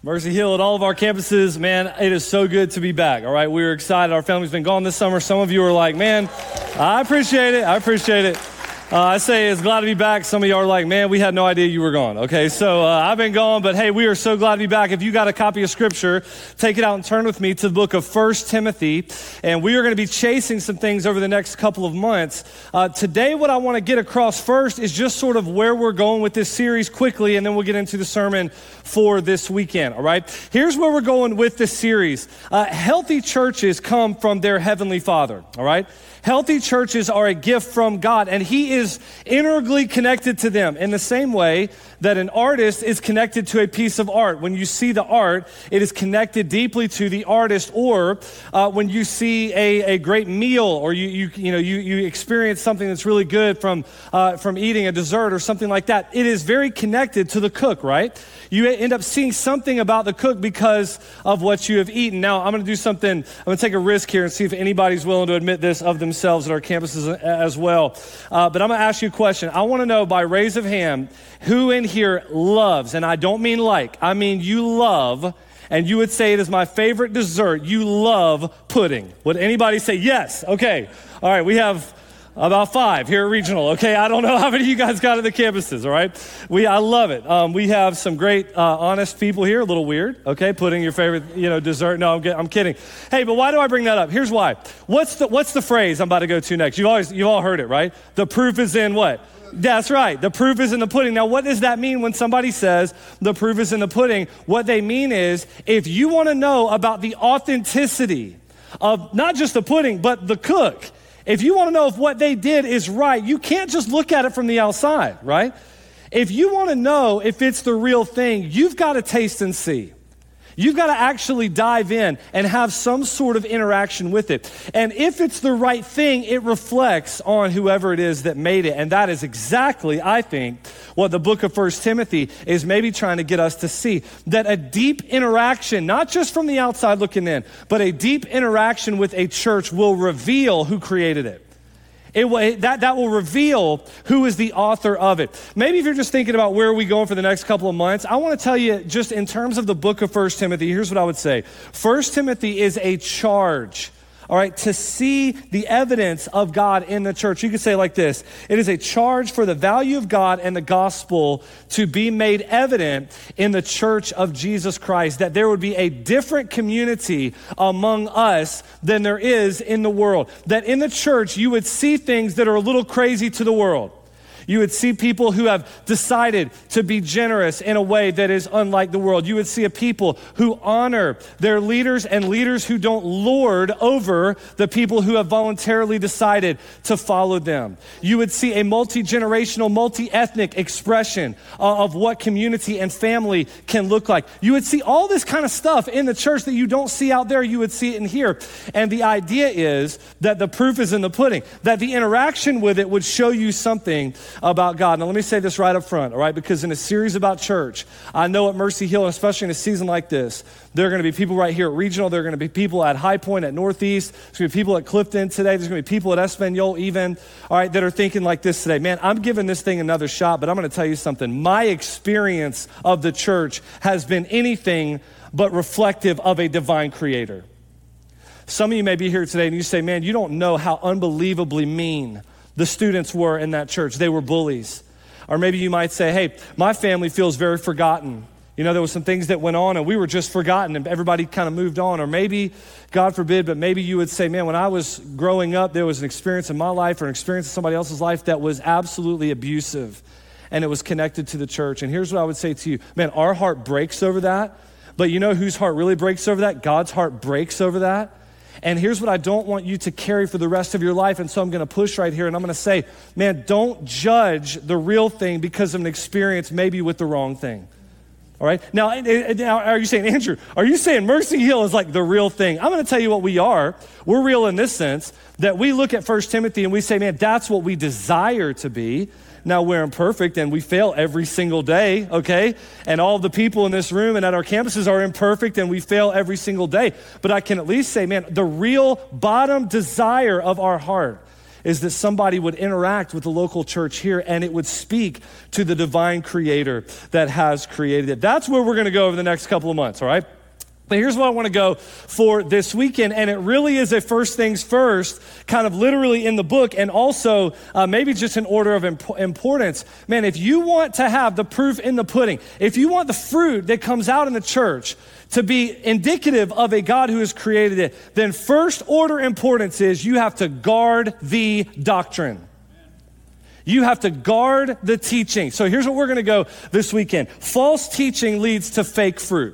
Mercy Hill at all of our campuses, man, it is so good to be back, all right? We're excited. Our family's been gone this summer. Some of you are like, man, I appreciate it. I say it's glad to be back. Some of you are like, man, we had no idea you were gone. Okay, so I've been gone, but hey, we are so glad to be back. If you got a copy of Scripture, take it out and turn with me to the book of 1 Timothy, and we are going to be chasing some things over the next couple of months. Today, what I want to get across first is just sort of where we're going with this series quickly, and then we'll get into the sermon for this weekend, all right? Here's where we're going with this series. Healthy churches come from their Heavenly Father, all right? Healthy churches are a gift from God, and He is integrally connected to them in the same way that an artist is connected to a piece of art. When you see the art, it is connected deeply to the artist. Or when you see a great meal, or you experience something that's really good from eating a dessert or something like that, it is very connected to the cook, right? You end up seeing something about the cook because of what you have eaten. Now, I'm going to do something. I'm going to take a risk here and see if anybody's willing to admit this of themselves at our campuses as well. But I'm going to ask you a question. I want to know by raise of hand who in here loves, and I don't mean like, I mean you love, and you would say it is my favorite dessert. You love pudding. Would anybody say yes? Okay. All right. We have about 5 here at Regional, okay? I don't know how many of you guys got at the campuses, all right? I love it. We have some great, honest people here, a little weird, okay? Putting your favorite, dessert. No, I'm kidding. Hey, but why do I bring that up? Here's why. What's the phrase I'm about to go to next? You've all heard it, right? The proof is in what? That's right. The proof is in the pudding. Now, what does that mean when somebody says the proof is in the pudding? What they mean is if you want to know about the authenticity of not just the pudding, but the cook, if you want to know if what they did is right, you can't just look at it from the outside, right? If you want to know if it's the real thing, you've got to taste and see. You've got to actually dive in and have some sort of interaction with it. And if it's the right thing, it reflects on whoever it is that made it. And that is exactly, I think, what the book of 1 Timothy is maybe trying to get us to see. That a deep interaction, not just from the outside looking in, but a deep interaction with a church will reveal who created it. That will reveal who is the author of it. Maybe if you're just thinking about where are we going for the next couple of months, I want to tell you just in terms of the book of 1 Timothy, here's what I would say. 1 Timothy is a charge, all right, to see the evidence of God in the church. You could say it like this. It is a charge for the value of God and the gospel to be made evident in the church of Jesus Christ, that there would be a different community among us than there is in the world. That in the church, you would see things that are a little crazy to the world. You would see people who have decided to be generous in a way that is unlike the world. You would see a people who honor their leaders and leaders who don't lord over the people who have voluntarily decided to follow them. You would see a multi-generational, multi-ethnic expression of what community and family can look like. You would see all this kind of stuff in the church that you don't see out there. You would see it in here. And the idea is that the proof is in the pudding, that the interaction with it would show you something about God. Now, let me say this right up front, all right? Because in a series about church, I know at Mercy Hill, and especially in a season like this, there are going to be people right here at Regional. There are going to be people at High Point, at Northeast. There's going to be people at Clifton today. There's going to be people at Espanol even, all right, that are thinking like this today. Man, I'm giving this thing another shot, but I'm going to tell you something. My experience of the church has been anything but reflective of a divine creator. Some of you may be here today and you say, man, you don't know how unbelievably mean the students were in that church. They were bullies. Or maybe you might say, hey, my family feels very forgotten. There was some things that went on and we were just forgotten and everybody kind of moved on. Or maybe, God forbid, but maybe you would say, man, when I was growing up, there was an experience in my life or an experience in somebody else's life that was absolutely abusive and it was connected to the church. And here's what I would say to you. Man, our heart breaks over that. But you know whose heart really breaks over that? God's heart breaks over that. And here's what I don't want you to carry for the rest of your life. And so I'm going to push right here and I'm going to say, man, don't judge the real thing because of an experience maybe with the wrong thing. All right? Now, are you saying, Andrew, are you saying Mercy Hill is like the real thing? I'm going to tell you what we are. We're real in this sense that we look at 1 Timothy and we say, man, that's what we desire to be. Now, we're imperfect and we fail every single day, okay? And all the people in this room and at our campuses are imperfect and we fail every single day. But I can at least say, man, the real bottom desire of our heart is that somebody would interact with the local church here and it would speak to the divine creator that has created it. That's where we're going to go over the next couple of months, all right? But here's what I want to go for this weekend, and it really is a first things first, kind of literally in the book, and also maybe just in order of importance. Man, if you want to have the proof in the pudding, if you want the fruit that comes out in the church to be indicative of a God who has created it, then first order importance is you have to guard the doctrine. You have to guard the teaching. So here's what we're going to go this weekend. False teaching leads to fake fruit.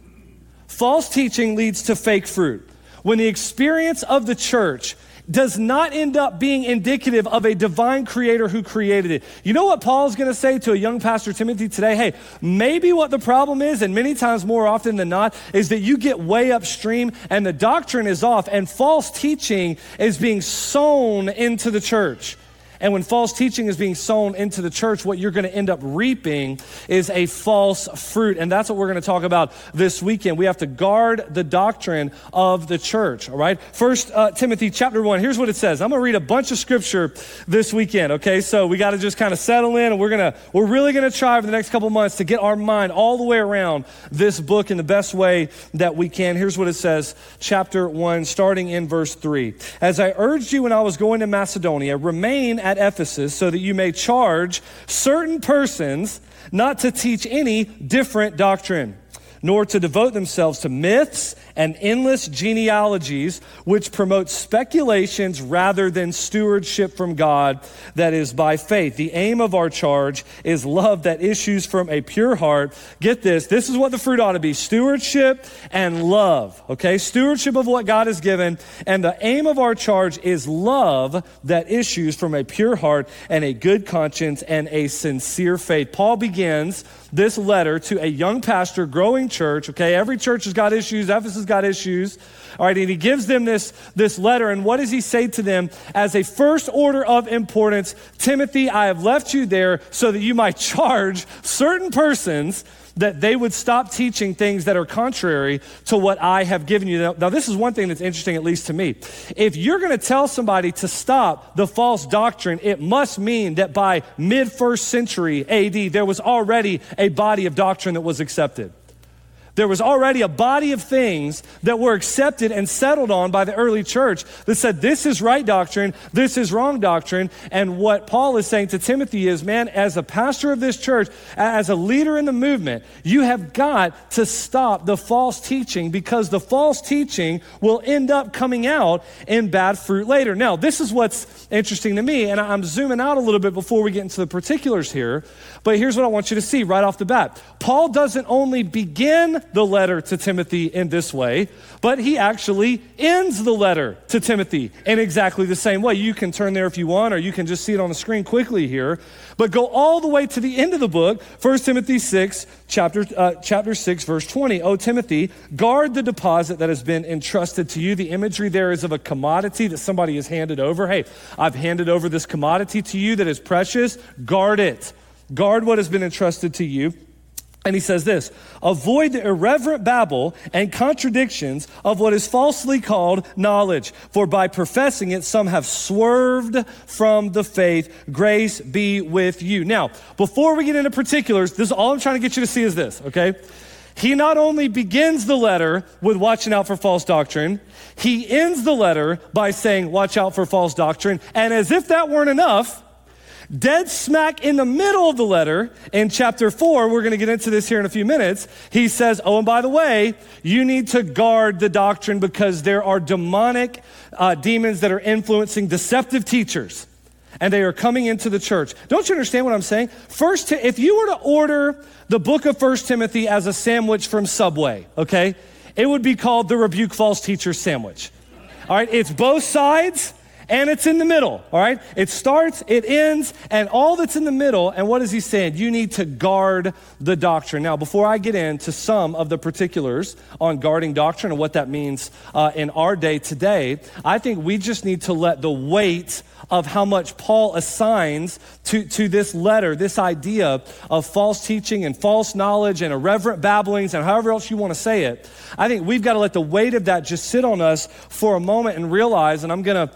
False teaching leads to fake fruit. When the experience of the church does not end up being indicative of a divine creator who created it. You know what Paul's going to say to a young pastor Timothy today? Hey, maybe what the problem is, and many times more often than not, is that you get way upstream and the doctrine is off and false teaching is being sown into the church. And when false teaching is being sown into the church, what you're going to end up reaping is a false fruit. And that's what we're going to talk about this weekend. We have to guard the doctrine of the church, all right? First Timothy chapter 1, here's what it says. I'm going to read a bunch of scripture this weekend, okay? So we got to just kind of settle in, and we're really going to try over the next couple months to get our mind all the way around this book in the best way that we can. Here's what it says, chapter 1, starting in verse 3. As I urged you when I was going to Macedonia, remain at Ephesus so that you may charge certain persons not to teach any different doctrine, nor to devote themselves to myths and endless genealogies, which promote speculations rather than stewardship from God that is by faith. The aim of our charge is love that issues from a pure heart. Get this is what the fruit ought to be: stewardship and love, okay? Stewardship of what God has given, and the aim of our charge is love that issues from a pure heart and a good conscience and a sincere faith. Paul begins this letter to a young pastor, growing church, okay? Every church has got issues. Ephesus has got issues. All right, and he gives them this letter, and what does he say to them as a first order of importance? Timothy, I have left you there so that you might charge certain persons that they would stop teaching things that are contrary to what I have given you. Now, this is one thing that's interesting, at least to me. If you're going to tell somebody to stop the false doctrine, it must mean that by mid-first century AD, there was already a body of doctrine that was accepted. There was already a body of things that were accepted and settled on by the early church that said, this is right doctrine, this is wrong doctrine. And what Paul is saying to Timothy is, man, as a pastor of this church, as a leader in the movement, you have got to stop the false teaching, because the false teaching will end up coming out in bad fruit later. Now, this is what's interesting to me, and I'm zooming out a little bit before we get into the particulars here, but here's what I want you to see right off the bat. Paul doesn't only begin the letter to Timothy in this way, but he actually ends the letter to Timothy in exactly the same way. You can turn there if you want, or you can just see it on the screen quickly here, but go all the way to the end of the book, 1 Timothy 6, chapter 6, verse 20. O Timothy, guard the deposit that has been entrusted to you. The imagery there is of a commodity that somebody has handed over. Hey, I've handed over this commodity to you that is precious. Guard it. Guard what has been entrusted to you. And he says this, avoid the irreverent babble and contradictions of what is falsely called knowledge, for by professing it, some have swerved from the faith. Grace be with you. Now, before we get into particulars, this is all I'm trying to get you to see is this, okay? He not only begins the letter with watching out for false doctrine, he ends the letter by saying, watch out for false doctrine. And as if that weren't enough, dead smack in the middle of the letter, in chapter 4, we're going to get into this here in a few minutes, he says, oh, and by the way, you need to guard the doctrine because there are demonic demons that are influencing deceptive teachers, and they are coming into the church. Don't you understand what I'm saying? If you were to order the book of 1 Timothy as a sandwich from Subway, okay, it would be called the Rebuke False Teachers sandwich. All right, it's both sides, and it's in the middle, all right? It starts, it ends, and all that's in the middle. And what is he saying? You need to guard the doctrine. Now, before I get into some of the particulars on guarding doctrine and what that means in our day today, I think we just need to let the weight of how much Paul assigns to this letter, this idea of false teaching and false knowledge and irreverent babblings and however else you want to say it. I think we've got to let the weight of that just sit on us for a moment and realize, and I'm going to kind of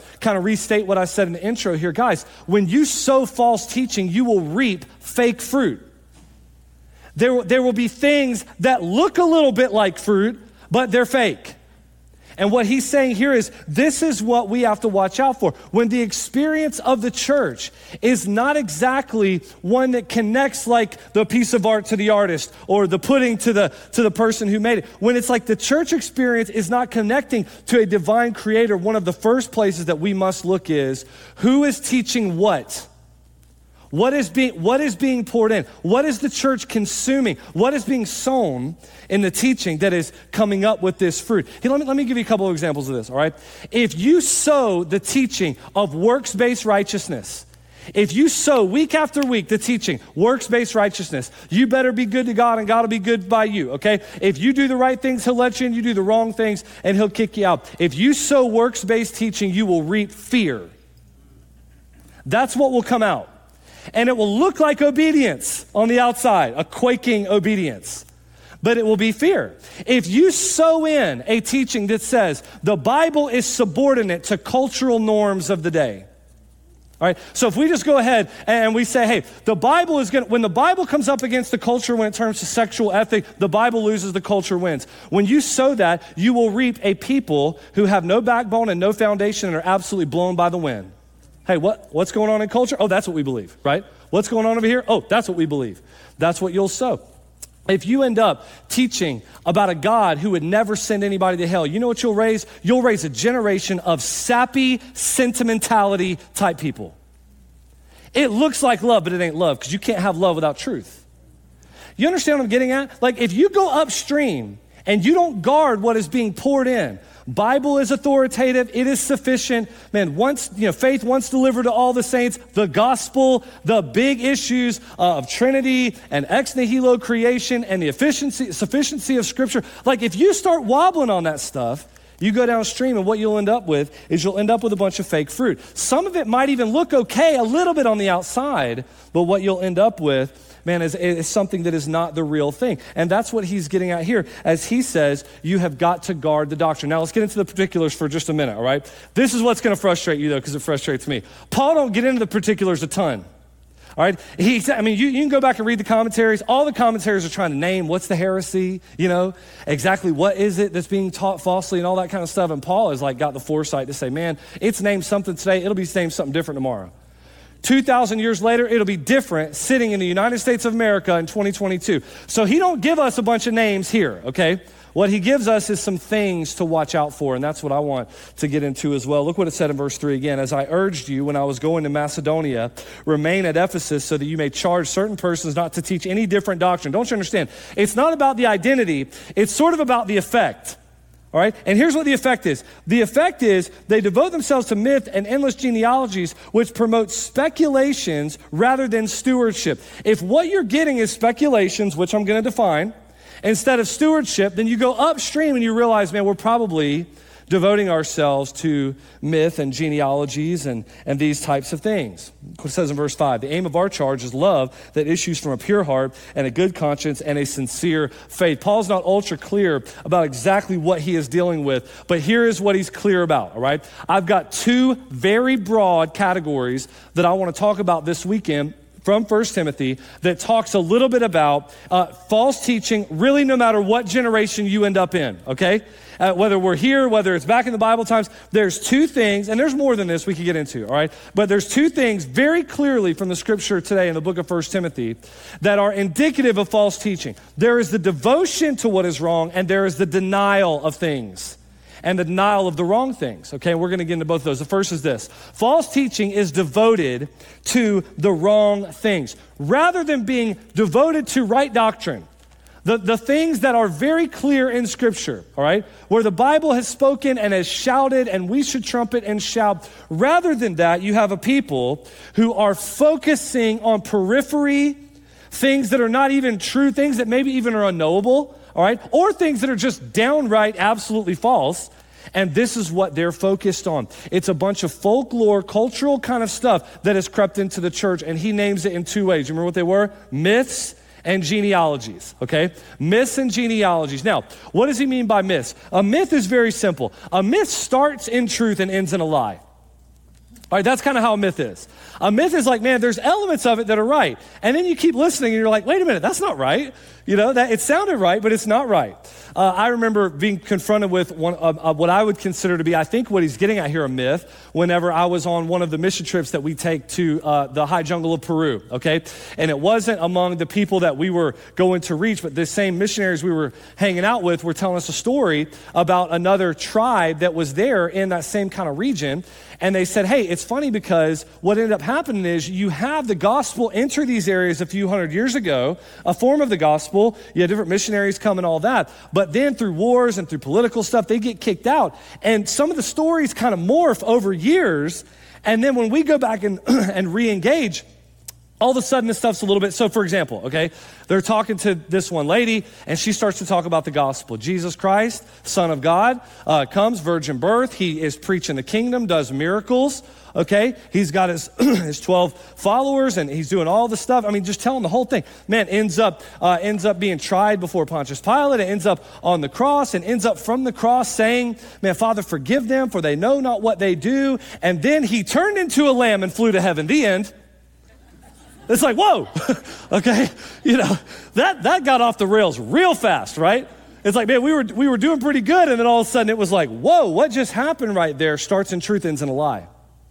restate what I said in the intro here. Guys, when you sow false teaching, you will reap fake fruit. There will be things that look a little bit like fruit, but they're fake. And what he's saying here is, this is what we have to watch out for. When the experience of the church is not exactly one that connects like the piece of art to the artist or the pudding to the person who made it. When it's like the church experience is not connecting to a divine creator, one of the first places that we must look is, who is teaching what? What is being poured in? What is the church consuming? What is being sown in the teaching that is coming up with this fruit? Hey, let me give you a couple of examples of this, all right? If you sow the teaching of works-based righteousness, if you sow week after week the teaching, works-based righteousness, you better be good to God and God will be good by you, okay? If you do the right things, he'll let you in. You do the wrong things and he'll kick you out. If you sow works-based teaching, you will reap fear. That's what will come out. And it will look like obedience on the outside, a quaking obedience, but it will be fear. If you sow in a teaching that says the Bible is subordinate to cultural norms of the day, all right? So if we just go ahead and we say, hey, the Bible is when the Bible comes up against the culture when it turns to sexual ethic, the Bible loses, the culture wins. When you sow that, you will reap a people who have no backbone and no foundation and are absolutely blown by the wind. Hey, what's going on in culture? Oh, that's what we believe, right? What's going on over here? Oh, that's what we believe. That's what you'll sow. If you end up teaching about a God who would never send anybody to hell, you know what you'll raise? You'll raise a generation of sappy sentimentality type people. It looks like love, but it ain't love because you can't have love without truth. You understand what I'm getting at? Like if you go upstream and you don't guard what is being poured in, Bible is authoritative. It is sufficient. Man, faith once delivered to all the saints, the gospel, the big issues of Trinity and ex nihilo creation and the sufficiency of Scripture. Like if you start wobbling on that stuff, you go downstream and what you'll end up with is you'll end up with a bunch of fake fruit. Some of it might even look okay a little bit on the outside, but what you'll end up with, man, is something that is not the real thing. And that's what he's getting at here as he says, you have got to guard the doctrine. Now let's get into the particulars for just a minute, all right? This is what's going to frustrate you though, because it frustrates me. Paul don't get into the particulars a ton. All right, you can go back and read the commentaries. All the commentaries are trying to name what's the heresy, exactly what is it that's being taught falsely and all that kind of stuff. And Paul has got the foresight to say, man, it's named something today. It'll be named something different tomorrow. 2,000 years later, it'll be different sitting in the United States of America in 2022. So he don't give us a bunch of names here, okay? What he gives us is some things to watch out for, and that's what I want to get into as well. Look what it said in verse 3 again. As I urged you when I was going to Macedonia, remain at Ephesus so that you may charge certain persons not to teach any different doctrine. Don't you understand? It's not about the identity. It's sort of about the effect. All right? And here's what the effect is. The effect is they devote themselves to myth and endless genealogies, which promote speculations rather than stewardship. If what you're getting is speculations, which I'm going to define, instead of stewardship, then you go upstream and you realize, man, we're probably devoting ourselves to myth and genealogies and these types of things. It says in verse 5, the aim of our charge is love that issues from a pure heart and a good conscience and a sincere faith. Paul's not ultra clear about exactly what he is dealing with, but here is what he's clear about, all right? I've got two very broad categories that I want to talk about this weekend from 1 Timothy that talks a little bit about false teaching, really no matter what generation you end up in, okay? Whether we're here, whether it's back in the Bible times, there's two things, and there's more than this we could get into, all right? But there's two things very clearly from the scripture today in the book of 1 Timothy that are indicative of false teaching. There is the devotion to what is wrong, and there is the denial of things. And the denial of the wrong things, okay? We're gonna get into both of those. The first is this. False teaching is devoted to the wrong things. Rather than being devoted to right doctrine, the things that are very clear in Scripture, all right? Where the Bible has spoken and has shouted and we should trumpet and shout. Rather than that, you have a people who are focusing on periphery, things that are not even true, things that maybe even are unknowable, all right? Or things that are just downright absolutely false. And this is what they're focused on. It's a bunch of folklore, cultural kind of stuff that has crept into the church. And he names it in two ways. You remember what they were? Myths and genealogies, okay? Myths and genealogies. Now, what does he mean by myths? A myth is very simple. A myth starts in truth and ends in a lie. All right, that's kind of how a myth is. A myth is like, man, there's elements of it that are right. And then you keep listening and you're like, wait a minute, that's not right. You know, that it sounded right, but it's not right. I remember being confronted with one what I would consider to be, I think what he's getting at here, a myth, whenever I was on one of the mission trips that we take to the high jungle of Peru, okay? And it wasn't among the people that we were going to reach, but the same missionaries we were hanging out with were telling us a story about another tribe that was there in that same kind of region. And they said, hey, it's funny because what ended up happening is you have the gospel enter these areas a few hundred years ago, a form of the gospel. You had different missionaries come and all that. But then through wars and through political stuff, they get kicked out. And some of the stories kind of morph over years. And then when we go back and, and re-engage, all of a sudden this stuff's a little bit, so for example, okay, they're talking to this one lady and she starts to talk about the gospel. Jesus Christ, Son of God, comes, virgin birth. He is preaching the kingdom, does miracles, okay? He's got his 12 followers and he's doing all the stuff. I mean, just telling the whole thing. Man, ends up being tried before Pontius Pilate. It ends up on the cross and ends up from the cross saying, man, Father, forgive them for they know not what they do. And then he turned into a lamb and flew to heaven. The end. It's like, whoa, okay? You know, that got off the rails real fast, right? It's like, man, we were doing pretty good, and then all of a sudden it was like, whoa, what just happened right there? Starts in truth, ends in a lie.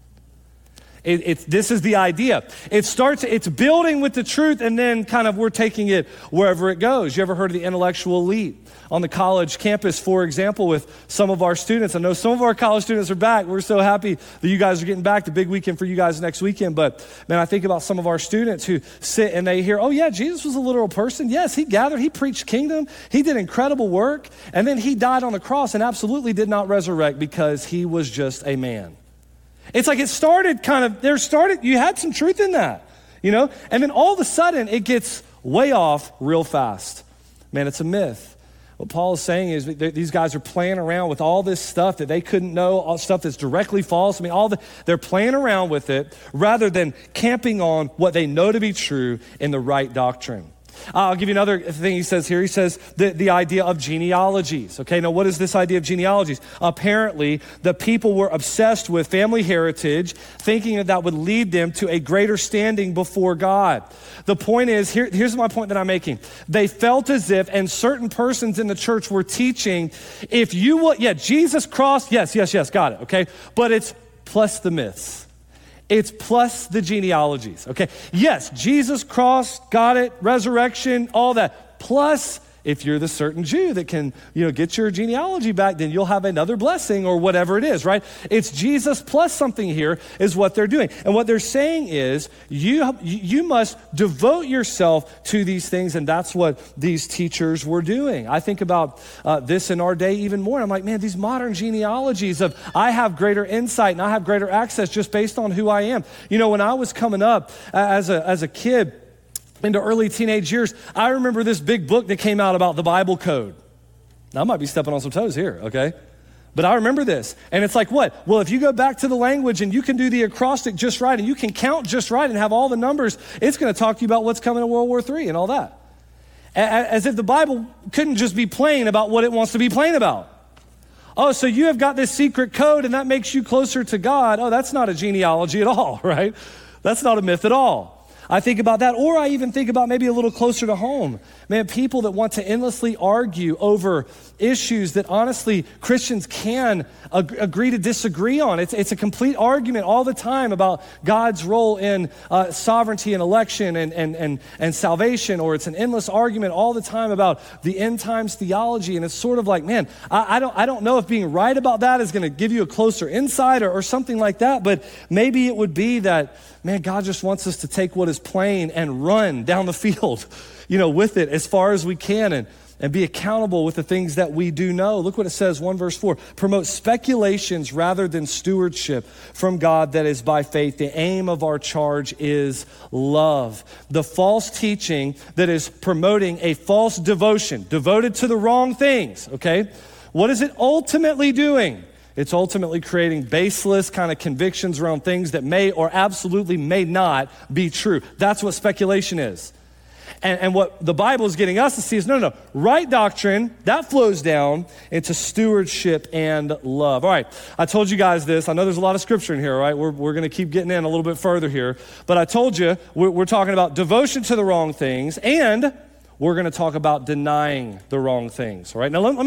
This is the idea. It's building with the truth, and then kind of we're taking it wherever it goes. You ever heard of the intellectual elite? On the college campus, for example, with some of our students. I know some of our college students are back. We're so happy that you guys are getting back. The big weekend for you guys next weekend. But man, I think about some of our students who sit and they hear, oh yeah, Jesus was a literal person. Yes, he gathered, he preached kingdom. He did incredible work. And then he died on the cross and absolutely did not resurrect because he was just a man. It's like it started you had some truth in that, you know? And then all of a sudden it gets way off real fast. Man, it's a myth. What Paul is saying is these guys are playing around with all this stuff that they couldn't know, all stuff that's directly false. I mean, they're playing around with it rather than camping on what they know to be true in the right doctrine. I'll give you another thing he says here. He says the idea of genealogies. Okay, now what is this idea of genealogies? Apparently, the people were obsessed with family heritage, thinking that would lead them to a greater standing before God. The point is, here's my point that I'm making. They felt as if, and certain persons in the church were teaching, if you will, Jesus crossed, yes, got it, okay? But it's plus the myths. It's plus the genealogies, okay? Yes, Jesus crossed, got it, resurrection, all that. Plus, if you're the certain Jew that can, get your genealogy back, then you'll have another blessing or whatever it is, right? It's Jesus plus something here is what they're doing. And what they're saying is you must devote yourself to these things, and that's what these teachers were doing. I think about this in our day even more. I'm like, man, these modern genealogies of I have greater insight and I have greater access just based on who I am. You know, when I was coming up as a kid, into early teenage years, I remember this big book that came out about the Bible code. Now, I might be stepping on some toes here, okay? But I remember this. And it's like what? Well, if you go back to the language and you can do the acrostic just right and you can count just right and have all the numbers, it's going to talk to you about what's coming in World War III and all that. As if the Bible couldn't just be plain about what it wants to be plain about. Oh, so you have got this secret code and that makes you closer to God. Oh, that's not a genealogy at all, right? That's not a myth at all. I think about that, or I even think about maybe a little closer to home. Man, people that want to endlessly argue over issues that honestly Christians can agree to disagree on. It's a complete argument all the time about God's role in sovereignty and election and salvation, or it's an endless argument all the time about the end times theology. And it's sort of like, man, I don't know if being right about that is going to give you a closer insight or something like that, but maybe it would be that, man, God just wants us to take what is plain and run down the field, with it as far as we can and be accountable with the things that we do know. Look what it says, 1 verse 4, promote speculations rather than stewardship from God that is by faith. The aim of our charge is love. The false teaching that is promoting a false devotion, devoted to the wrong things, okay? What is it ultimately doing? It's ultimately creating baseless kind of convictions around things that may or absolutely may not be true. That's what speculation is. And what the Bible is getting us to see is no. Right doctrine, that flows down into stewardship and love. All right, I told you guys this. I know there's a lot of scripture in here, all right? We're going to keep getting in a little bit further here. But I told you we're talking about devotion to the wrong things, and we're going to talk about denying the wrong things. All right, now let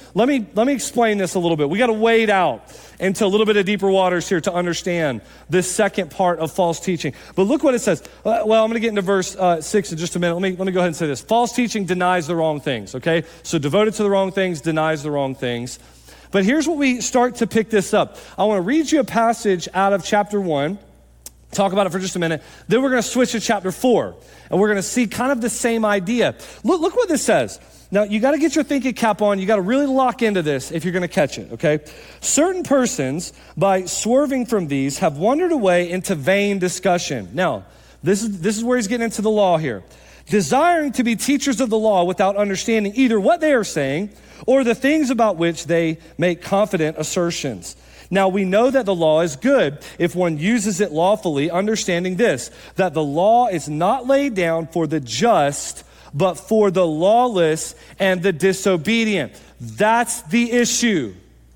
me explain this a little bit. We got to wade out into a little bit of deeper waters here to understand this second part of false teaching. But look what it says. Well, I'm going to get into verse 6 in just a minute. Let me go ahead and say this. False teaching denies the wrong things. Okay, so devoted to the wrong things denies the wrong things. But here's what we start to pick this up. I want to read you a passage out of chapter 1. Talk about it for just a minute. Then we're going to switch to chapter 4, and we're going to see kind of the same idea. Look what this says. Now, you got to get your thinking cap on. You got to really lock into this if you're going to catch it, okay? Certain persons, by swerving from these, have wandered away into vain discussion. Now, this is where he's getting into the law here. Desiring to be teachers of the law without understanding either what they are saying or the things about which they make confident assertions. Now, we know that the law is good if one uses it lawfully, understanding this, that the law is not laid down for the just, but for the lawless and the disobedient. That's the issue.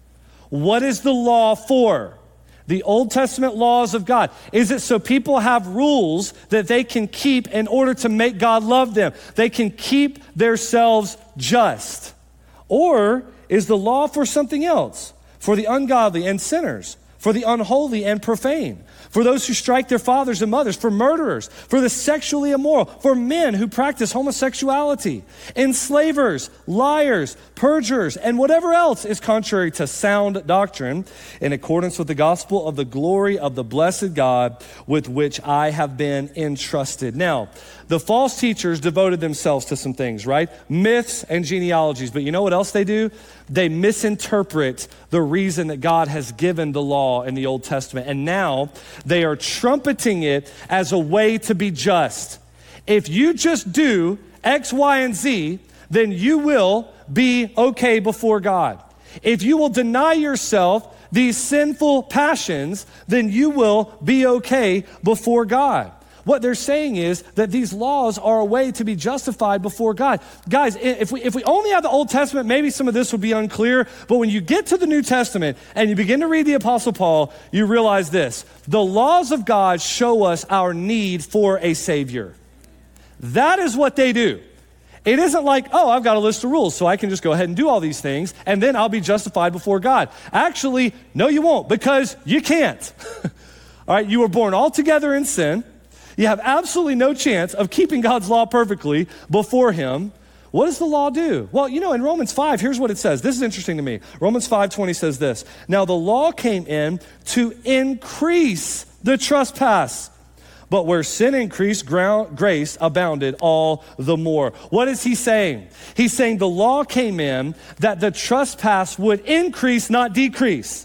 What is the law for? The Old Testament laws of God. Is it so people have rules that they can keep in order to make God love them? They can keep themselves just. Or is the law for something else? For the ungodly and sinners, for the unholy and profane, for those who strike their fathers and mothers, for murderers, for the sexually immoral, for men who practice homosexuality, enslavers, liars, perjurers, and whatever else is contrary to sound doctrine, in accordance with the gospel of the glory of the blessed God with which I have been entrusted. Now, the false teachers devoted themselves to some things, right? Myths and genealogies. But you know what else they do? They misinterpret the reason that God has given the law in the Old Testament. And now they are trumpeting it as a way to be just. If you just do X, Y, and Z, then you will be okay before God. If you will deny yourself these sinful passions, then you will be okay before God. What they're saying is that these laws are a way to be justified before God. Guys, if we only have the Old Testament, maybe some of this would be unclear. But when you get to the New Testament and you begin to read the Apostle Paul, you realize this. The laws of God show us our need for a Savior. That is what they do. It isn't like, oh, I've got a list of rules, so I can just go ahead and do all these things, and then I'll be justified before God. Actually, no, you won't, because you can't. All right, you were born altogether in sin. You have absolutely no chance of keeping God's law perfectly before him. What does the law do? Well, you know, in Romans 5, here's what it says. This is interesting to me. Romans 5:20 says this. Now the law came in to increase the trespass. But where sin increased, grace abounded all the more. What is he saying? He's saying the law came in that the trespass would increase, not decrease.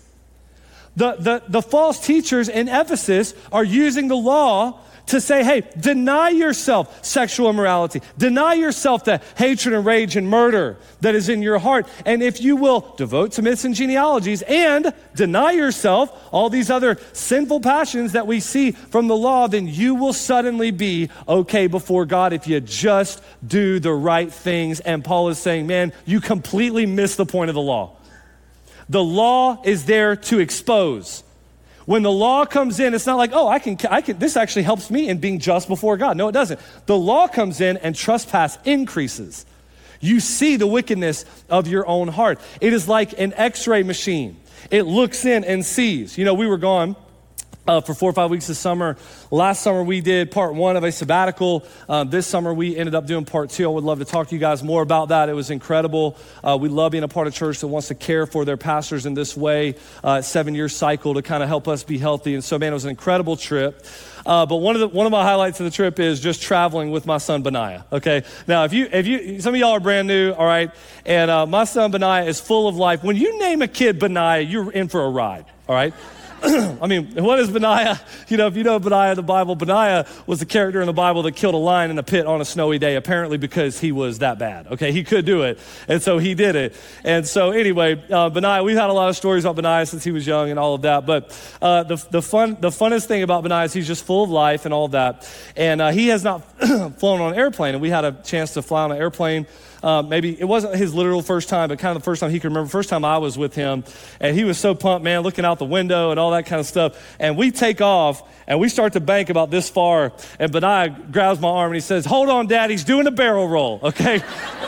The false teachers in Ephesus are using the law to say, hey, deny yourself sexual immorality. Deny yourself the hatred and rage and murder that is in your heart. And if you will devote to myths and genealogies and deny yourself all these other sinful passions that we see from the law, then you will suddenly be okay before God if you just do the right things. And Paul is saying, man, you completely miss the point of the law. The law is there to expose. When the law comes in, it's not like, oh, I can. This actually helps me in being just before God. No, it doesn't. The law comes in and trespass increases. You see the wickedness of your own heart. It is like an x-ray machine. It looks in and sees. You know, we were gone for 4 or 5 weeks this summer. Last summer, we did part 1 of a sabbatical. This summer, we ended up doing part 2. I would love to talk to you guys more about that. It was incredible. We love being a part of church that wants to care for their pastors in this way, 7-year cycle to kind of help us be healthy. And so, man, it was an incredible trip. But one of my highlights of the trip is just traveling with my son, Benaiah, okay? Now, if you, some of y'all are brand new, all right? And my son, Benaiah, is full of life. When you name a kid Benaiah, you're in for a ride, all right? I mean, what is Benaiah? You know, if you know Benaiah in the Bible, Benaiah was the character in the Bible that killed a lion in a pit on a snowy day, apparently because he was that bad, okay? He could do it, and so he did it. And so anyway, Benaiah, we've had a lot of stories about Benaiah since he was young and all of that, but the funnest thing about Benaiah is he's just full of life and all of that. And he has not flown on an airplane, and we had a chance to fly on an airplane. Maybe it wasn't his literal first time, but kind of the first time he could remember. First time I was with him, and he was so pumped, man, looking out the window and all that kind of stuff. And we take off, and we start to bank about this far, and Benaiah grabs my arm, and he says, "Hold on, Dad, he's doing a barrel roll," okay?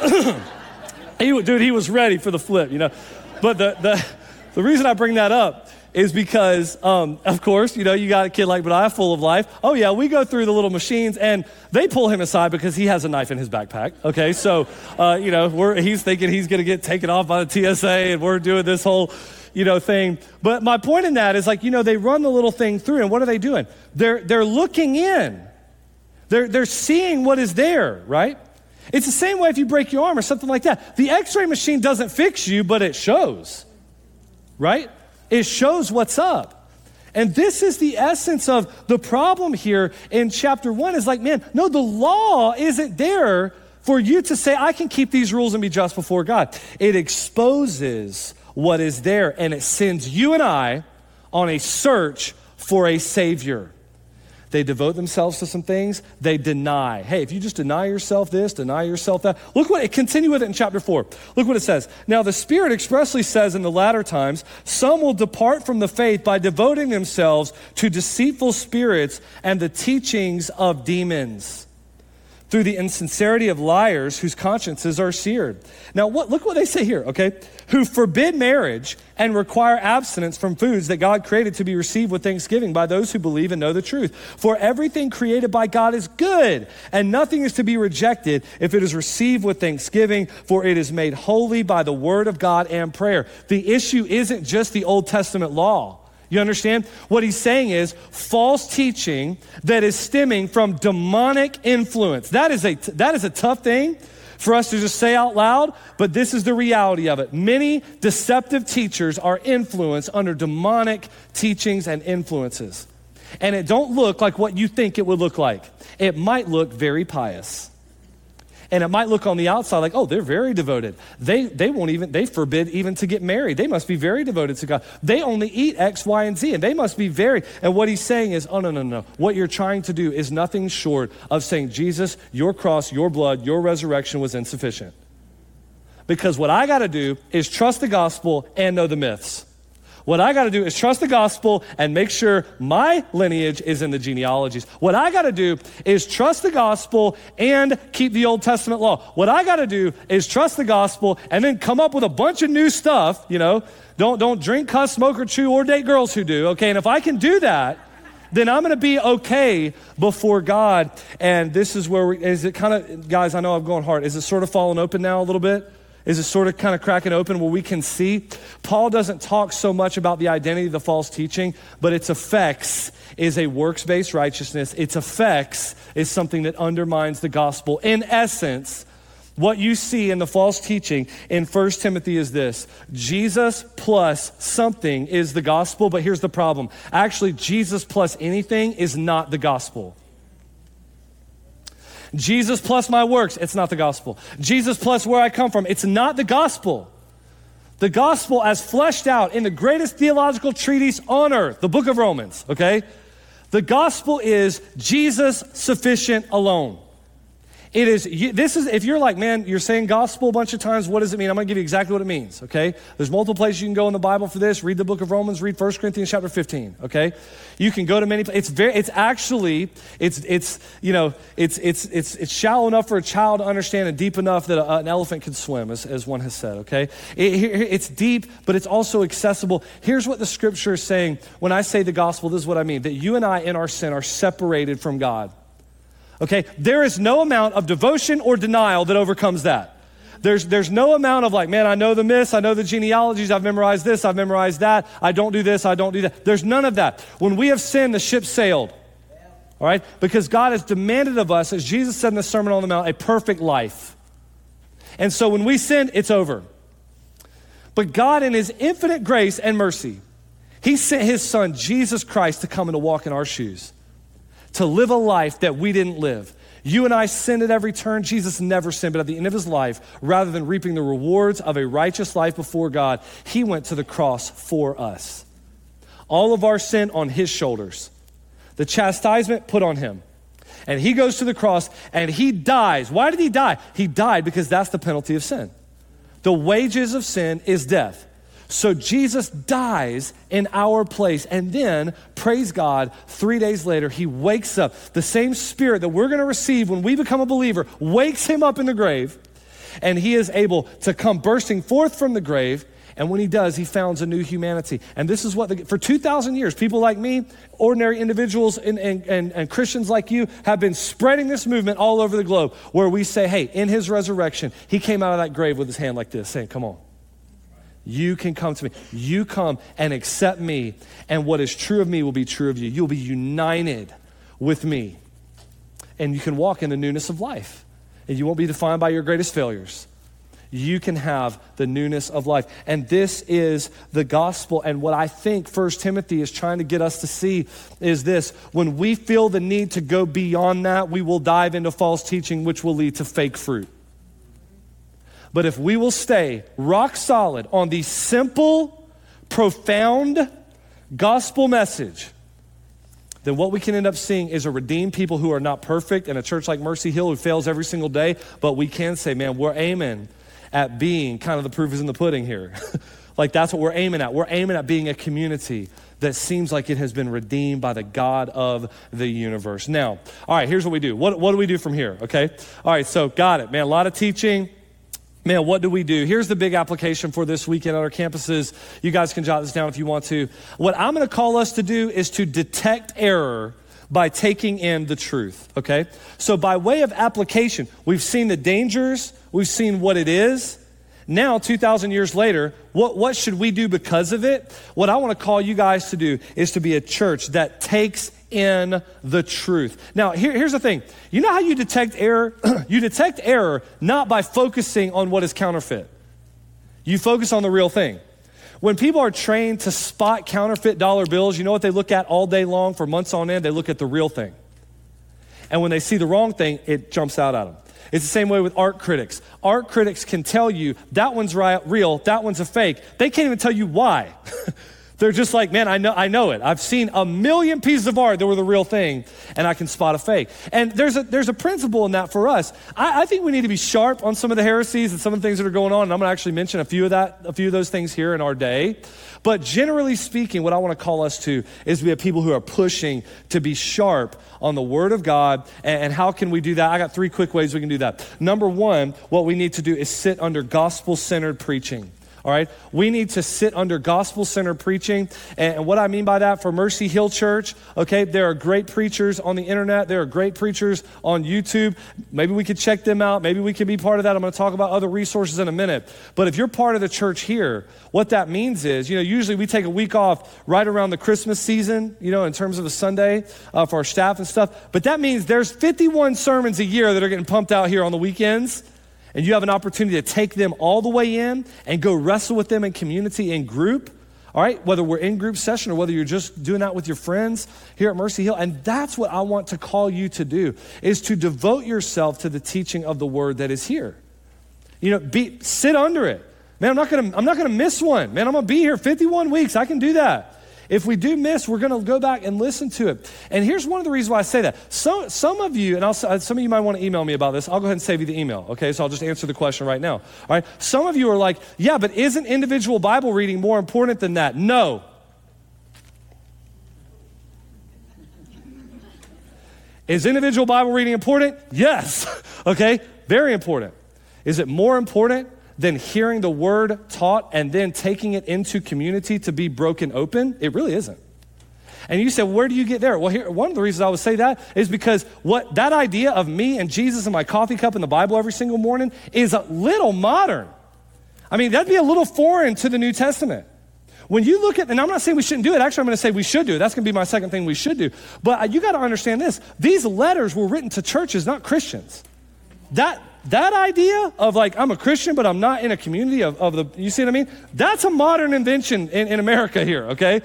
He was ready for the flip, you know. But the reason I bring that up is because, of course, you know, you got a kid like Benaiah full of life. Oh, yeah, we go through the little machines, and they pull him aside because he has a knife in his backpack, okay? So, you know, he's thinking he's going to get taken off by the TSA, and we're doing this whole, you know, thing. But my point in that is, like, you know, they run the little thing through, and what are they doing? They're looking in. They're seeing what is there, right? It's the same way if you break your arm or something like that. The x-ray machine doesn't fix you, but it shows, right? It shows what's up. And this is the essence of the problem here in chapter 1 is like, man, no, the law isn't there for you to say, I can keep these rules and be just before God. It exposes what is there, and it sends you and I on a search for a Savior. They devote themselves to some things. They deny. Hey, if you just deny yourself this, deny yourself that. Look what it, continue with it in chapter 4. Look what it says. Now the Spirit expressly says in the latter times, some will depart from the faith by devoting themselves to deceitful spirits and the teachings of demons, through the insincerity of liars whose consciences are seared. Now, look what they say here, okay? Who forbid marriage and require abstinence from foods that God created to be received with thanksgiving by those who believe and know the truth. For everything created by God is good, and nothing is to be rejected if it is received with thanksgiving, for it is made holy by the word of God and prayer. The issue isn't just the Old Testament law. You understand? What he's saying is false teaching that is stemming from demonic influence. That is a tough thing for us to just say out loud, but this is the reality of it. Many deceptive teachers are influenced under demonic teachings and influences. And it don't look like what you think it would look like. It might look very pious. And it might look on the outside like, oh, they're very devoted. They forbid even to get married. They must be very devoted to God. They only eat X, Y, and Z, and they must be very, and what he's saying is, oh, no. What you're trying to do is nothing short of saying, Jesus, your cross, your blood, your resurrection was insufficient. Because what I got to do is trust the gospel and know the myths. What I got to do is trust the gospel and make sure my lineage is in the genealogies. What I got to do is trust the gospel and keep the Old Testament law. What I got to do is trust the gospel and then come up with a bunch of new stuff, you know. Don't drink, cuss, smoke, or chew, or date girls who do, okay? And if I can do that, then I'm going to be okay before God. And this is where is it kind of, guys, I know I'm going hard. Is it sort of falling open now a little bit? Is it sort of kind of cracking open where we can see? Paul doesn't talk so much about the identity of the false teaching, but its effects is a works-based righteousness. Its effects is something that undermines the gospel. In essence, what you see in the false teaching in 1 Timothy is this: Jesus plus something is the gospel, but here's the problem. Actually, Jesus plus anything is not the gospel. Jesus plus my works, it's not the gospel. Jesus plus where I come from, it's not the gospel. The gospel as fleshed out in the greatest theological treatise on earth, the book of Romans, okay? The gospel is Jesus sufficient alone. If you're like, man, you're saying gospel a bunch of times, what does it mean? I'm going to give you exactly what it means, okay? There's multiple places you can go in the Bible for this. Read the book of Romans, read 1 Corinthians chapter 15, okay? You can go to many places. It's shallow enough for a child to understand and deep enough that an elephant can swim, as one has said, okay? It's deep, but it's also accessible. Here's what the scripture is saying. When I say the gospel, this is what I mean, that you and I in our sin are separated from God. Okay, there is no amount of devotion or denial that overcomes that. There's no amount of like, man, I know the myths, I know the genealogies, I've memorized this, I've memorized that, I don't do this, I don't do that. There's none of that. When we have sinned, the ship sailed. All right, because God has demanded of us, as Jesus said in the Sermon on the Mount, a perfect life. And so when we sin, it's over. But God in his infinite grace and mercy, He sent his son, Jesus Christ, to come and to walk in our shoes, to live a life that we didn't live. You and I sinned at every turn. Jesus never sinned, but at the end of his life, rather than reaping the rewards of a righteous life before God, he went to the cross for us. All of our sin on his shoulders. The chastisement put on him. And he goes to the cross and he dies. Why did he die? He died because that's the penalty of sin. The wages of sin is death. So Jesus dies in our place, and then, praise God, 3 days later, he wakes up. The same spirit that we're going to receive when we become a believer wakes him up in the grave, and he is able to come bursting forth from the grave, and when he does, he founds a new humanity. And this is what, for 2,000 years, people like me, ordinary individuals and Christians like you have been spreading this movement all over the globe, where we say, hey, in his resurrection, he came out of that grave with his hand like this, saying, come on. You can come to me. You come and accept me, and what is true of me will be true of you. You'll be united with me, and you can walk in the newness of life, and you won't be defined by your greatest failures. You can have the newness of life, and this is the gospel. And what I think 1 Timothy is trying to get us to see is this: when we feel the need to go beyond that, we will dive into false teaching, which will lead to fake fruit. But if we will stay rock solid on the simple, profound gospel message, then what we can end up seeing is a redeemed people who are not perfect, and a church like Mercy Hill who fails every single day. But we can say, man, we're aiming at being kind of the proof is in the pudding here. Like that's what we're aiming at. We're aiming at being a community that seems like it has been redeemed by the God of the universe. Now, all right, here's what we do. What do we do from here, okay? All right, so got it, man, a lot of teaching. Man, what do we do? Here's the big application for this weekend at our campuses. You guys can jot this down if you want to. What I'm going to call us to do is to detect error by taking in the truth, okay? So by way of application, we've seen the dangers, we've seen what it is. Now, 2,000 years later, what should we do because of it? What I want to call you guys to do is to be a church that takes in the truth. Now, here's the thing. You know how you detect error? You detect error not by focusing on what is counterfeit. You focus on the real thing. When people are trained to spot counterfeit dollar bills, you know what they look at all day long for months on end? They look at the real thing. And when they see the wrong thing, it jumps out at them. It's the same way with art critics. Art critics can tell you that one's real, that one's a fake. They can't even tell you why. They're just like, man, I know it. I've seen a million pieces of art that were the real thing, and I can spot a fake. And there's a principle in that for us. I think we need to be sharp on some of the heresies and some of the things that are going on, and I'm going to actually mention a few of those things here in our day. But generally speaking, what I want to call us to is we have people who are pushing to be sharp on the Word of God. And how can we do that? I got 3 quick ways we can do that. Number 1, what we need to do is sit under gospel-centered preaching. All right, we need to sit under gospel-centered preaching. And what I mean by that for Mercy Hill Church, okay, there are great preachers on the internet. There are great preachers on YouTube. Maybe we could check them out. Maybe we could be part of that. I'm going to talk about other resources in a minute. But if you're part of the church here, what that means is, usually we take a week off right around the Christmas season, in terms of a Sunday for our staff and stuff. But that means there's 51 sermons a year that are getting pumped out here on the weekends. And you have an opportunity to take them all the way in and go wrestle with them in community, in group, all right? Whether we're in group session or whether you're just doing that with your friends here at Mercy Hill. And that's what I want to call you to do, is to devote yourself to the teaching of the word that is here. Sit under it. Man, I'm not gonna miss one. Man, I'm gonna be here 51 weeks. I can do that. If we do miss, we're going to go back and listen to it. And here's one of the reasons why I say that. Some of you, and some of you might want to email me about this. I'll go ahead and save you the email, okay? So I'll just answer the question right now, all right? Some of you are like, yeah, but isn't individual Bible reading more important than that? No. Is individual Bible reading important? Yes, okay? Very important. Is it more important than hearing the word taught and then taking it into community to be broken open? It really isn't. And you said, where do you get there? Well, here, one of the reasons I would say that is because that idea of me and Jesus and my coffee cup and the Bible every single morning is a little modern. I mean, that'd be a little foreign to the New Testament. When you look at, and I'm not saying we shouldn't do it. Actually, I'm going to say we should do it. That's going to be my second thing we should do. But you got to understand this. These letters were written to churches, not Christians. That idea of like, I'm a Christian, but I'm not in a community of the, you see what I mean? That's a modern invention in America here, okay?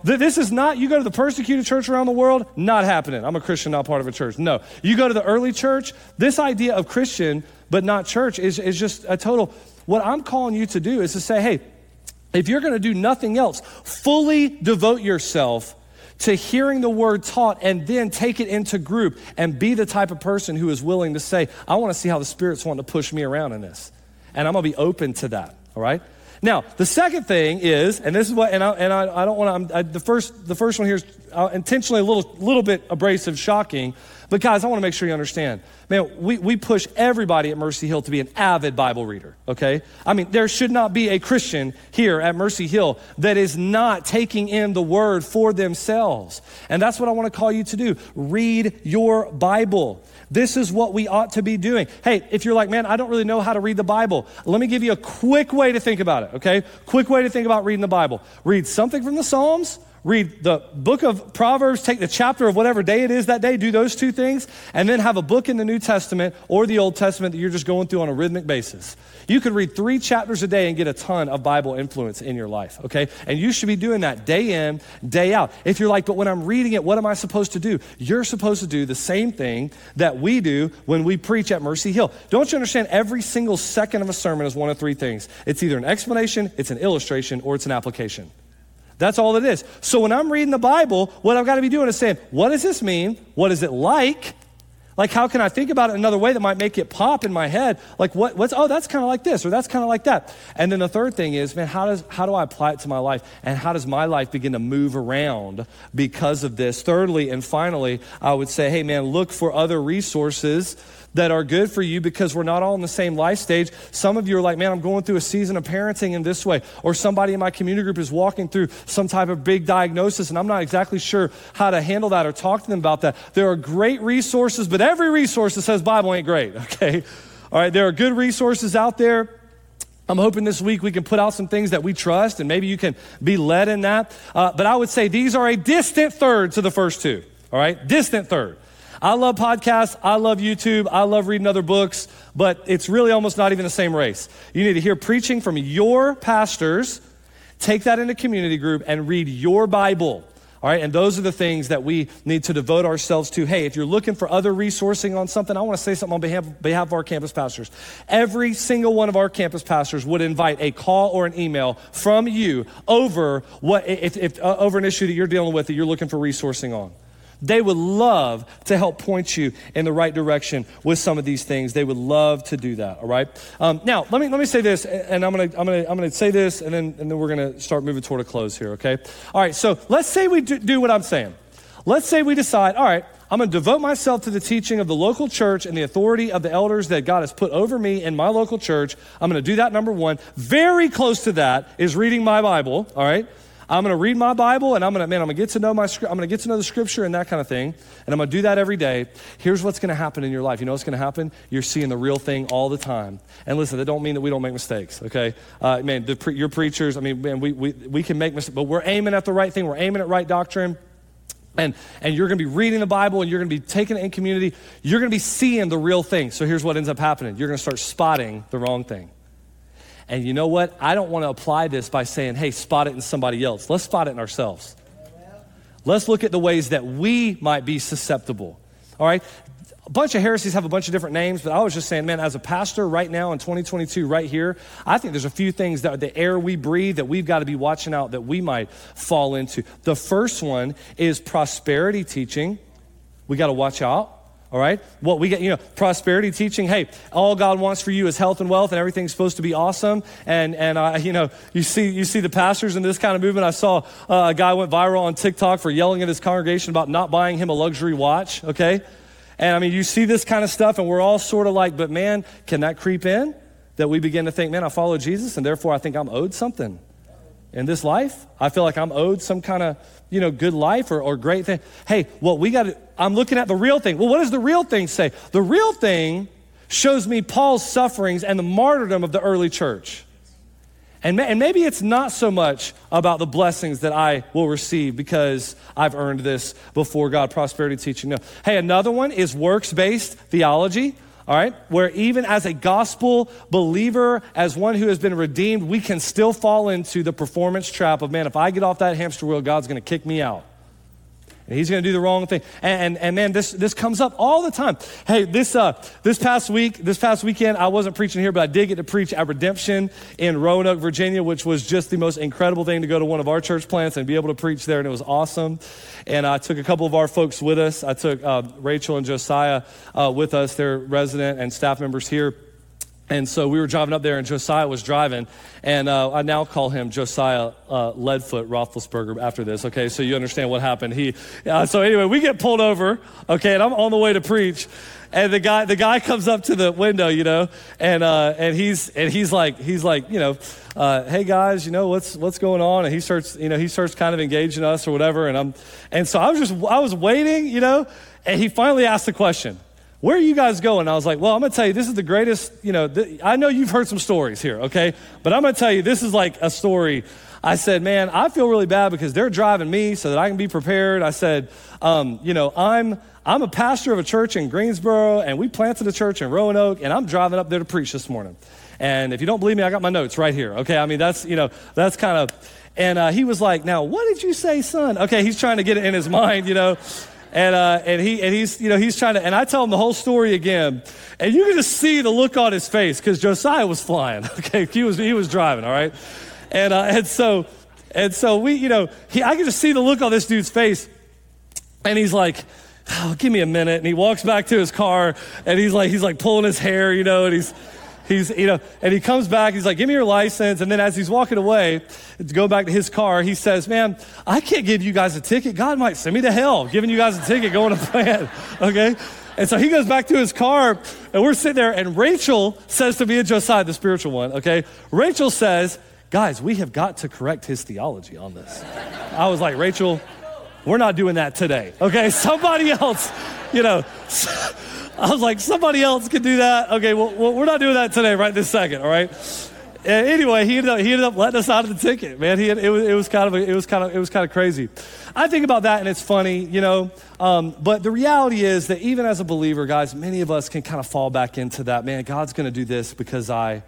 This is not, you go to the persecuted church around the world, not happening. I'm a Christian, not part of a church. No. You go to the early church, this idea of Christian but not church is just a total, what I'm calling you to do is to say, hey, if you're going to do nothing else, fully devote yourself to hearing the word taught and then take it into group and be the type of person who is willing to say, I want to see how the Spirit's wanting to push me around in this. And I'm going to be open to that, all right? Now, the second thing is, and this is what, I don't want to, the first one here is intentionally a little bit abrasive, shocking, but guys, I want to make sure you understand. Man, we push everybody at Mercy Hill to be an avid Bible reader, okay? I mean, there should not be a Christian here at Mercy Hill that is not taking in the word for themselves. And that's what I want to call you to do. Read your Bible. This is what we ought to be doing. Hey, if you're like, man, I don't really know how to read the Bible, let me give you a quick way to think about it, okay? Quick way to think about reading the Bible. Read something from the Psalms, read the book of Proverbs, take the chapter of whatever day it is that day, do those two things, and then have a book in the New Testament or the Old Testament that you're just going through on a rhythmic basis. You could read 3 chapters a day and get a ton of Bible influence in your life, okay? And you should be doing that day in, day out. If you're like, but when I'm reading it, what am I supposed to do? You're supposed to do the same thing that we do when we preach at Mercy Hill. Don't you understand? Every single second of a sermon is one of 3 things. It's either an explanation, it's an illustration, or it's an application. That's all it is. So when I'm reading the Bible, what I've got to be doing is saying, what does this mean? What is it like? Like, how can I think about it another way that might make it pop in my head? Like, oh, that's kind of like this, or that's kind of like that. And then the third thing is, man, how do I apply it to my life? And how does my life begin to move around because of this? Thirdly, and finally, I would say, hey, man, look for other resources that are good for you, because we're not all in the same life stage. Some of you are like, man, I'm going through a season of parenting in this way, or somebody in my community group is walking through some type of big diagnosis and I'm not exactly sure how to handle that or talk to them about that. There are great resources, but every resource that says Bible ain't great, okay? All right, there are good resources out there. I'm hoping this week we can put out some things that we trust, and maybe you can be led in that. But I would say these are a distant third to the first two, all right? Distant third. I love podcasts, I love YouTube, I love reading other books, but it's really almost not even the same race. You need to hear preaching from your pastors, take that into community group, and read your Bible. All right, and those are the things that we need to devote ourselves to. Hey, if you're looking for other resourcing on something, I want to say something on behalf of our campus pastors. Every single one of our campus pastors would invite a call or an email from you over over an issue that you're dealing with that you're looking for resourcing on. They would love to help point you in the right direction with some of these things. They would love to do that. All right. Now let me say this, and I'm gonna say this, and then we're gonna start moving toward a close here. Okay. All right. So let's say we do what I'm saying. Let's say we decide, all right, I'm gonna devote myself to the teaching of the local church and the authority of the elders that God has put over me in my local church. I'm gonna do that. Number one. Very close to that is reading my Bible. All right. I'm going to read my Bible, and I'm going to get to know I'm going to get to know the scripture and that kind of thing. And I'm going to do that every day. Here's what's going to happen in your life. You know what's going to happen? You're seeing the real thing all the time. And listen, that don't mean that we don't make mistakes, okay? Your preachers, man, we can make mistakes, but we're aiming at the right thing. We're aiming at right doctrine. And you're going to be reading the Bible, and you're going to be taking it in community. You're going to be seeing the real thing. So here's what ends up happening. You're going to start spotting the wrong thing. And you know what? I don't want to apply this by saying, hey, spot it in somebody else. Let's spot it in ourselves. Let's look at the ways that we might be susceptible. All right? A bunch of heresies have a bunch of different names, but I was just saying, man, as a pastor right now in 2022, right here, I think there's a few things that the air we breathe that we've got to be watching out that we might fall into. The first one is prosperity teaching. We got to watch out. All right, what we get, prosperity teaching. Hey, all God wants for you is health and wealth, and everything's supposed to be awesome. And you see the pastors in this kind of movement. I saw a guy went viral on TikTok for yelling at his congregation about not buying him a luxury watch. Okay, and you see this kind of stuff, and we're all sort of like, but man, can that creep in? That we begin to think, man, I follow Jesus, and therefore I think I'm owed something in this life. I feel like I'm owed some kind of, good life or great thing. Hey, I'm looking at the real thing. Well, what does the real thing say? The real thing shows me Paul's sufferings and the martyrdom of the early church. And maybe it's not so much about the blessings that I will receive because I've earned this before God, prosperity teaching. No. Hey, another one is works-based theology. all right, where even as a gospel believer, as one who has been redeemed, we can still fall into the performance trap of, man, if I get off that hamster wheel, God's going to kick me out. And he's going to do the wrong thing. And man, this comes up all the time. Hey, this past weekend, I wasn't preaching here, but I did get to preach at Redemption in Roanoke, Virginia, which was just the most incredible thing to go to one of our church plants and be able to preach there, and it was awesome. And I took a couple of our folks with us. I took Rachel and Josiah with us. They're resident and staff members here. And so we were driving up there, and Josiah was driving, and I now call him Josiah Leadfoot Roethlisberger after this, okay? So you understand what happened. So anyway, we get pulled over, okay, and I'm on the way to preach, and the guy comes up to the window, you know, and he's like, you know, hey guys, you know, what's going on? And he starts kind of engaging us or whatever, and so I was waiting, you know, and he finally asked the question, where are you guys going? I was like, well, I'm going to tell you, this is the greatest, you know, I know you've heard some stories here, okay? But I'm going to tell you, this is like a story. I said, man, I feel really bad because they're driving me so that I can be prepared. I said, you know, I'm a pastor of a church in Greensboro, and we planted a church in Roanoke, and I'm driving up there to preach this morning. And if you don't believe me, I got my notes right here, okay? I mean, that's kind of, and he was like, now, what did you say, son? Okay, he's trying to get it in his mind, you know. And he's trying to, and I tell him the whole story again, and you can just see the look on his face because Josiah was flying. Okay, he was driving, all right, and so we, you know, I can just see the look on this dude's face, and he's like, oh, give me a minute, and he walks back to his car, and he's like pulling his hair, you know, and he's you know, and he comes back, he's like, give me your license. And then as he's walking away to go back to his car, he says, man, I can't give you guys a ticket. God might send me to hell giving you guys a ticket going to plan, okay? And so he goes back to his car, and we're sitting there, and Rachel says to me and Josiah, the spiritual one, okay? Rachel says, guys, we have got to correct his theology on this. I was like, Rachel, we're not doing that today, okay? Somebody else, you know, I was like, somebody else can do that. Okay, well, we're not doing that today, right this second, all right? And anyway, he ended up letting us out of the ticket, man. It was kind of crazy. I think about that, and it's funny, you know. But the reality is that even as a believer, guys, many of us can kind of fall back into that. Man, God's going to do this because And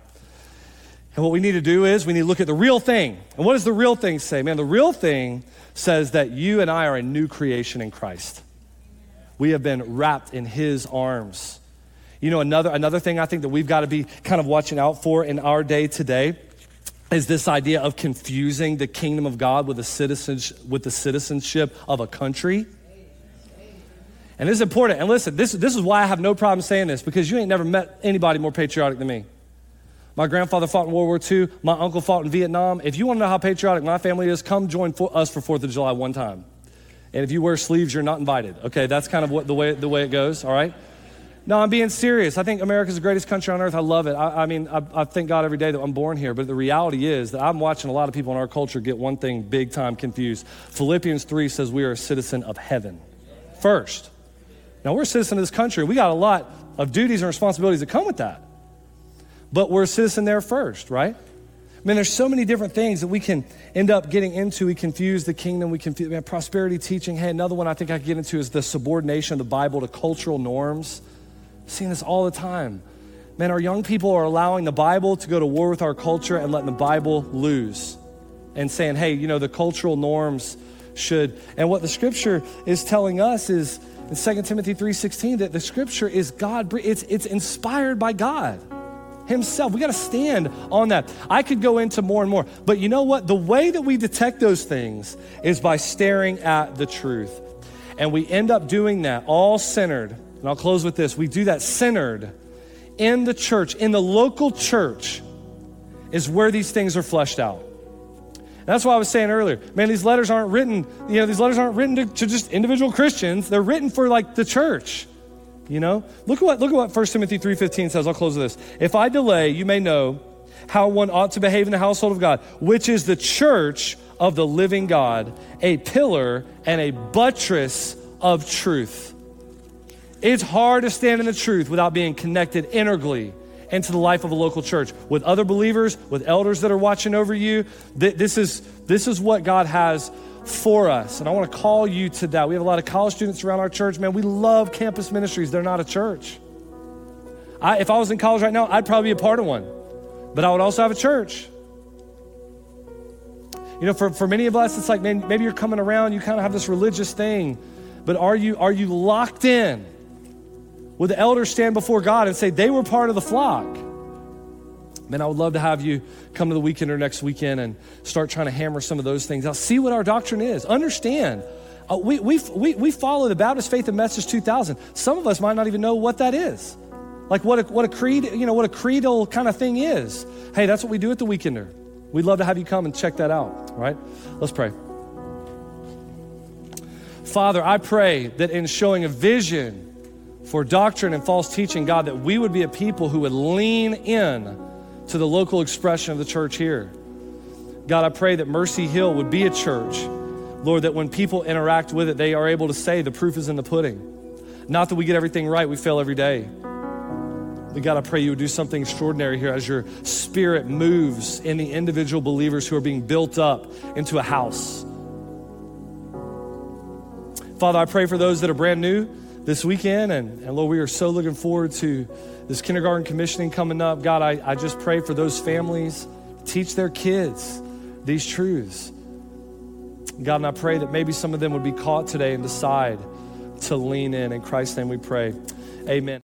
what we need to do is we need to look at the real thing. And what does the real thing say? Man, the real thing says that you and I are a new creation in Christ. We have been wrapped in his arms. You know, another thing I think that we've got to be kind of watching out for in our day today is this idea of confusing the kingdom of God with the citizenship of a country. And this is important. And listen, this is why I have no problem saying this, because you ain't never met anybody more patriotic than me. My grandfather fought in World War II. My uncle fought in Vietnam. If you want to know how patriotic my family is, come join us for 4th of July one time. And if you wear sleeves, you're not invited. Okay, that's kind of the way it goes, all right? No, I'm being serious. I think America's the greatest country on earth. I love it. I mean, I thank God every day that I'm born here. But the reality is that I'm watching a lot of people in our culture get one thing big time confused. Philippians 3 says we are a citizen of heaven first. Now, we're a citizen of this country. We got a lot of duties and responsibilities that come with that. But we're a citizen there first, right? I mean, there's so many different things that we can end up getting into. We confuse the kingdom. We confuse prosperity teaching. Hey, another one I think I could get into is the subordination of the Bible to cultural norms. I'm seeing this all the time. Man, our young people are allowing the Bible to go to war with our culture and letting the Bible lose and saying, hey, you know, the cultural norms should. And what the scripture is telling us is in 2 Timothy 3:16 that the scripture is God. It's inspired by God himself. We got to stand on that. I could go into more and more, but you know what? The way that we detect those things is by staring at the truth. And we end up doing that all centered, and I'll close with this. We do that centered in the church, in the local church is where these things are fleshed out. And that's why I was saying earlier, man, these letters aren't written, to just individual Christians. They're written for like the church. You know, look at what 1 Timothy 3:15 says. I'll close with this. If I delay, you may know how one ought to behave in the household of God, which is the church of the living God, a pillar and a buttress of truth. It's hard to stand in the truth without being connected integrally into the life of a local church with other believers, with elders that are watching over you. This is what God has for us. And I want to call you to that. We have a lot of college students around our church. Man, we love campus ministries. They're not a church. If I was in college right now, I'd probably be a part of one, but I would also have a church. You know, for many of us, it's like, man, maybe you're coming around, you kind of have this religious thing, but are you locked in? Would the elders stand before God and say they were part of the flock? Man, I would love to have you come to the weekend or next weekend and start trying to hammer some of those things out. See what our doctrine is. Understand, we follow the Baptist Faith and Message 2000. Some of us might not even know what that is. Like what a creed, you know, what a creedal kind of thing is. Hey, that's what we do at the Weekender. We'd love to have you come and check that out, all right? Let's pray. Father, I pray that in showing a vision for doctrine and false teaching, God, that we would be a people who would lean in to the local expression of the church here. God, I pray that Mercy Hill would be a church, Lord, that when people interact with it, they are able to say the proof is in the pudding. Not that we get everything right, we fail every day. But God, I pray you would do something extraordinary here as your Spirit moves in the individual believers who are being built up into a house. Father, I pray for those that are brand new this weekend, and Lord, we are so looking forward to this kindergarten commissioning coming up. God, I just pray for those families, teach their kids these truths. God, and I pray that maybe some of them would be caught today and decide to lean in. In Christ's name we pray, amen.